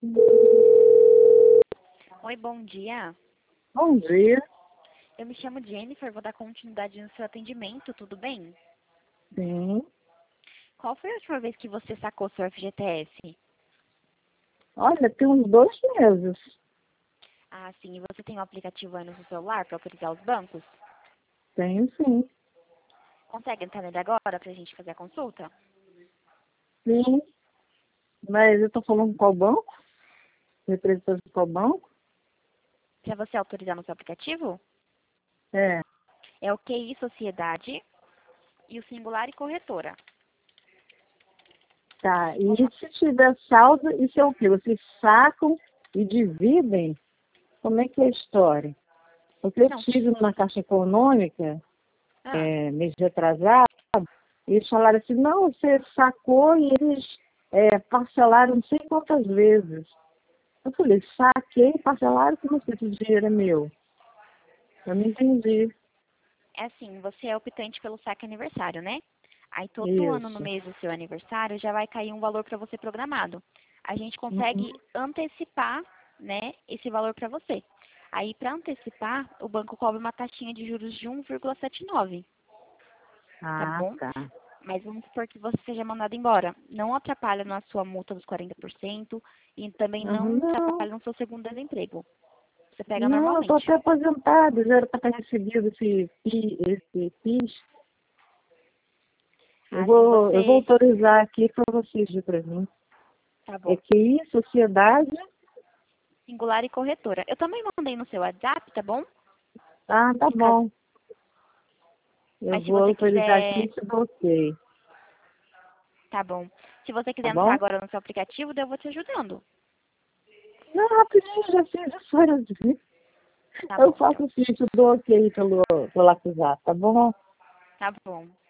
Oi, bom dia. Bom dia. Eu me chamo Jennifer, vou dar continuidade no seu atendimento, tudo bem? Sim. Qual foi a última vez que você sacou seu FGTS? Olha, tem uns 2 meses. Ah, sim, e você tem um aplicativo aí no seu celular para autorizar os bancos? Tenho sim. Consegue entrar nele agora para a gente fazer a consulta? Sim. Mas eu estou falando com qual banco? Representante de qual banco? Para você autorizar no seu aplicativo? É. É o QI Sociedade e o Singular e Corretora. Tá. E se tiver saldo, isso é o quê? Vocês sacam e dividem? Como é que é a história? Porque eu Não. estive numa Caixa Econômica, Ah, mês retrasado, e eles falaram assim, não, você sacou e eles parcelaram não sei quantas vezes. Eu falei, saquei, parcelaram, como se esse dinheiro é meu? Eu não entendi. é assim, você é optante pelo saque aniversário, né? Aí todo ano no Isso. mês do seu aniversário já vai cair um valor para você programado. A gente Uhum. consegue antecipar, né, esse valor para você. Aí para antecipar, o banco cobra uma taxinha de juros de 1,79, tá Ah, bom? tá. Mas vamos supor que você seja mandado embora. Não atrapalha na sua multa dos 40% e também Uhum. não Não, atrapalha no seu segundo desemprego. Você pega não, eu estou normalmente. até aposentada, já era para ter recebido esse PIS. Assim Eu vou você, autorizar aqui para vocês de para mim. tá É bom. QI, sociedade. Singular e corretora. Eu também mandei no seu WhatsApp, tá bom? Ah, tá Que caso, bom. Eu mas se vou você autorizar aqui quiser, e te dou ok. tá bom. Se você Tá quiser entrar bom? agora no seu aplicativo, daí eu vou te ajudando. Não, rapidinho, já fiz isso várias vezes. Tá Eu bom, então. faço assim, te dou ok pelo WhatsApp, tá bom? Tá bom.